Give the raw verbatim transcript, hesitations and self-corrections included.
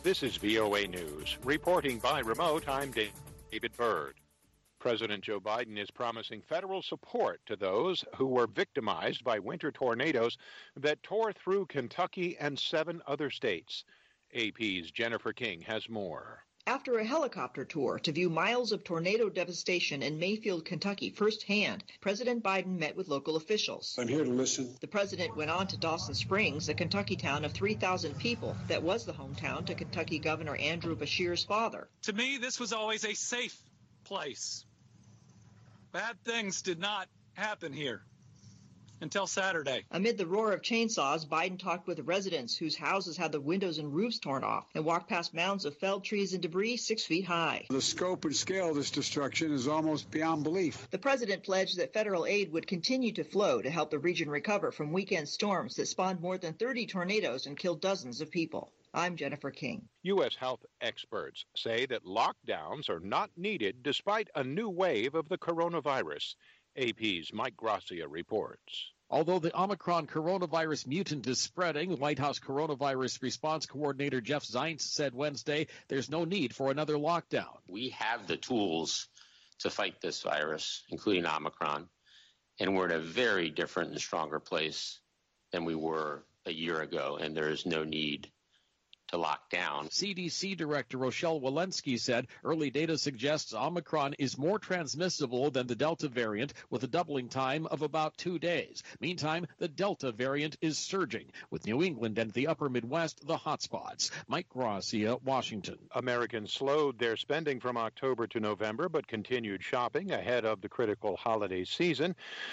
This is V O A News. Reporting by remote, I'm David Byrd. President Joe Biden is promising federal support to those who were victimized by winter tornadoes that tore through Kentucky and seven other states. A P's Jennifer King has more. After a helicopter tour to view miles of tornado devastation in Mayfield, Kentucky firsthand, President Biden met with local officials. I'm here to listen. The president went on to Dawson Springs, a Kentucky town of three thousand people that was the hometown to Kentucky Governor Andrew Beshear's father. To me, this was always a safe place. Bad things did not happen here until Saturday. Amid the roar of chainsaws, Biden talked with residents whose houses had the windows and roofs torn off and walked past mounds of felled trees and debris six feet high. The scope and scale of this destruction is almost beyond belief. The president pledged that federal aid would continue to flow to help the region recover from weekend storms that spawned more than thirty tornadoes and killed dozens of people. I'm Jennifer King. U S health experts say that lockdowns are not needed despite a new wave of the coronavirus. A P's Mike Gracia reports. Although the Omicron coronavirus mutant is spreading, White House coronavirus response coordinator Jeff Zients said Wednesday there's no need for another lockdown. We have the tools to fight this virus, including Omicron, and we're in a very different and stronger place than we were a year ago, and there is no need to lock down. C D C Director Rochelle Walensky said early data suggests Omicron is more transmissible than the Delta variant, with a doubling time of about two days. Meantime, the Delta variant is surging, with New England and the upper Midwest the hotspots. Mike Gracia, Washington. Americans slowed their spending from October to November, but continued shopping ahead of the critical holiday season.